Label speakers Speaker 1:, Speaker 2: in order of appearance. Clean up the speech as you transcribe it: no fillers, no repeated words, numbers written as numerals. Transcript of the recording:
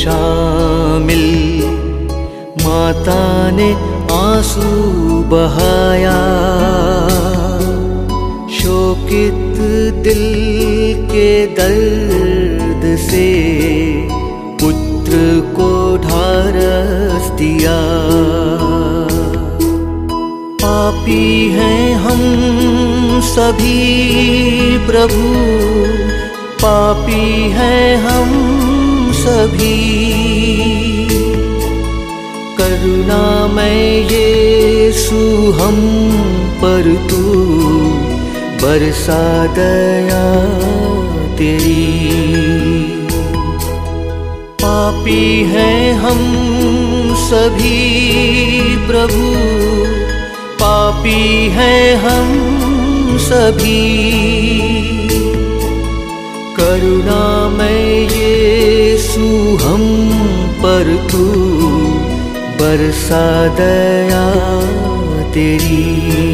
Speaker 1: शामिल। माता ने आंसू बहाया, शोकित दिल के दर्द से पुत्र को ढारस दिया। पापी हैं हम सभी प्रभु, पापी हैं हम सभी। करुणामय यीशु हम पर तू बरसा दया तेरी। पापी हैं हम सभी प्रभु, पापी हैं हम सभी। करुणामय यीशु हम पर तू बरसा दया तेरी।